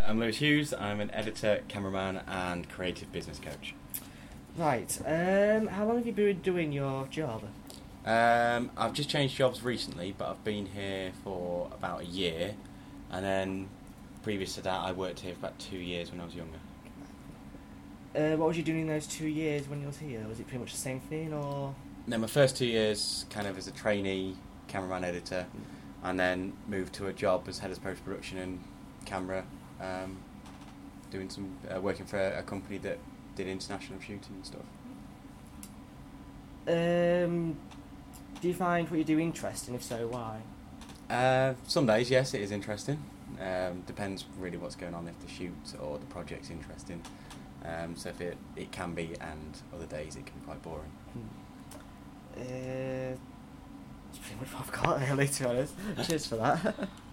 I'm Lewis Hughes. I'm an editor, cameraman, and creative business coach. Right. How long have you been doing your job? I've just changed jobs recently, but I've been here for about a year, and then previous to that, I worked here for about 2 years when I was younger. What was you doing in those 2 years when you was here? Was it pretty much the same thing, or...? No, my first 2 years kind of as a trainee cameraman editor, and then moved to a job as head of post-production and camera, doing some working for a company that did international shooting and stuff. Do you find what you do interesting? If so, why? Some days, yes, it is interesting. Depends really what's going on, if the shoot or the project's interesting. So if it can be, and other days it can be quite boring. That's pretty much what I've got, really, to be honest. Cheers for that.